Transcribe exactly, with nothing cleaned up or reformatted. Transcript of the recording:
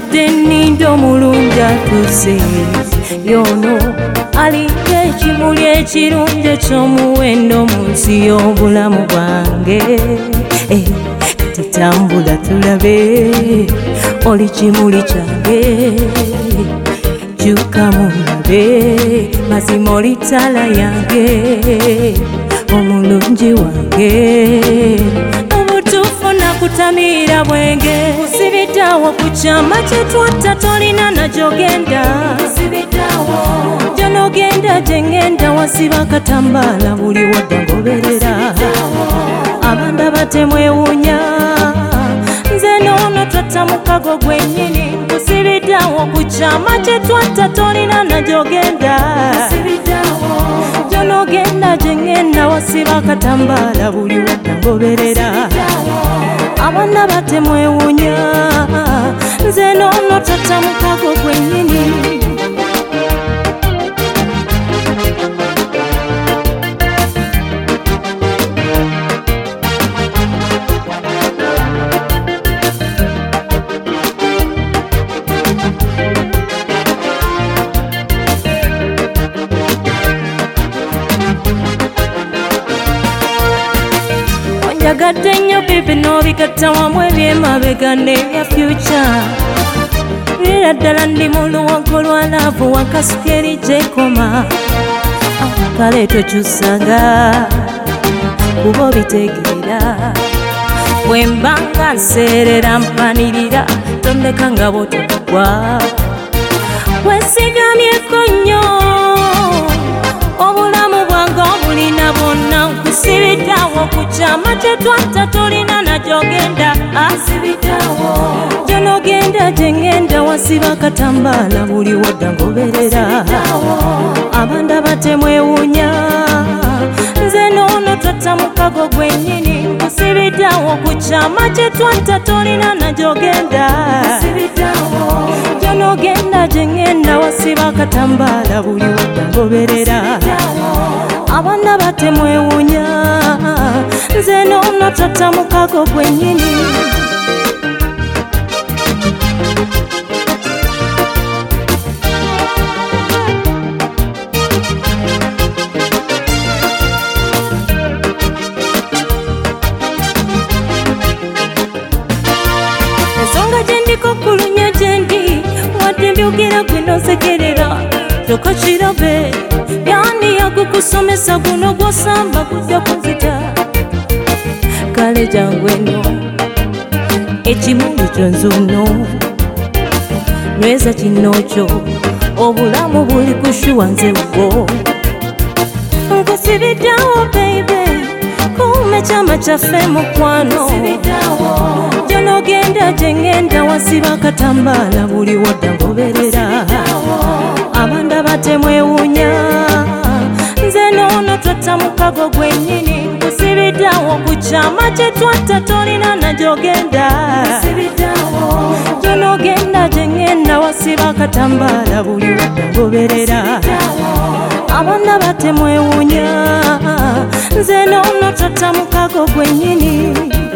Nzudde nnindo mulungi atuse yono aliko ekimuli ekirungi eky'omuwendo mu nsi y'obulamu bwange. Kati tambula tulabe oli kimuli kyange, jjuka mulabe mazima oli ttaala yange, omulungi wange obutuufu nakutamiira bwenge. Kusibiddawo ku kyama kye twatta tolina nagyogenda, gy'onogenda gye ngenda wasiba katambaala buli wadda ngoberera. Abanda batemwewuunya nze noono twatta mukago gwennyini. Kusibiddawo ku kyama kye twatta tolina nagyogenda, gy'onogenda gye ngenda wasiba katambaala buli wadda ngoberera. Abanda batemwewuunya nze noono twatta mukago gwennyini. Njagadde nnyo bibi n'obigatta wamu eby'emabega n'ebya future. Lira ddala ndi mu luwago lwa laavu wakasuka eri gy'ekoma. Kale tokyusanga kuba obitegeera, bwe mba nga nseerera mpanirira tondeka nga bw'otokugwa. Weesigamyeko nnyo obulamu bwange obulina bwonna. Kusibiddawo ku kyama kye twatta tolina nagyogenda, gy'onogenda gye ngenda wasiba katambaala buli wadda ngoberera. Abanda batemwewuunya nze noono twatta mukago gwennyini. Kusibiddawo ku kyama kye twatta tolina nagyogenda, gy'onogenda gye ngenda wasiba katambaala buli wadda ngoberera. Abanda batemwewuunya nze noono twatta mukago gwennyini. Ensonga gye ndiko kulunya gye ndi wadde mbyogera gwe n'osekerera tokakirabe. Yani yakukusomesa guno gw'osamba kujja kunzita. Kale jangu eno ekimuli kyo nzuuno nyweza kino kyo obulamu buli kushuwa nze bwo. Nkusibiddawo baby kuume kyama kyaffe mukwano, gy'onogenda gye ngenda wasiba katambaala buli wadda ngoberera. Abanda batemwewuunya nze noono twatta mukago gwennyini. Kusibiddawo ku kyama kye twatta tolina nagyogenda, gy'onogenda gye ngenda wasiba katambaala buli wadda ngoberera. Abanda batemwewuunya nze noono twatta mukago gwennyini.